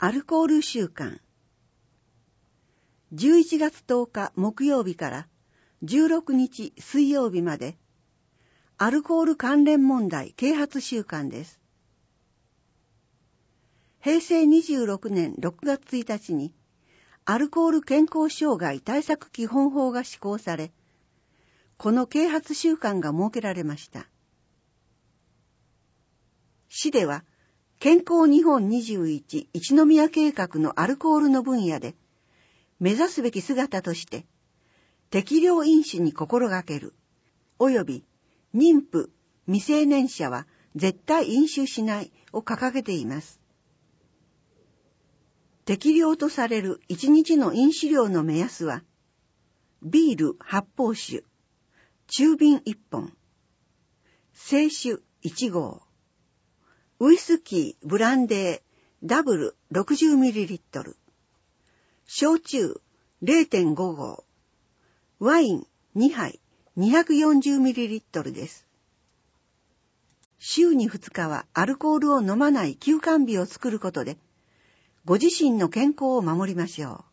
アルコール週間。11月10日木曜日から16日水曜日まで、アルコール関連問題啓発週間です。平成26年6月1日に、アルコール健康障害対策基本法が施行され、この啓発週間が設けられました。市では、健康日本21一宮計画のアルコールの分野で、目指すべき姿として、適量飲酒に心がける、及び妊婦、未成年者は絶対飲酒しないを掲げています。適量とされる1日の飲酒量の目安は、ビール発泡酒、中瓶1本、清酒1合、ウイスキー、ブランデー、ダブル 60ml、焼酎 0.5 合、ワイン2杯 240ml です。週に2日はアルコールを飲まない休肝日を作ることで、ご自身の健康を守りましょう。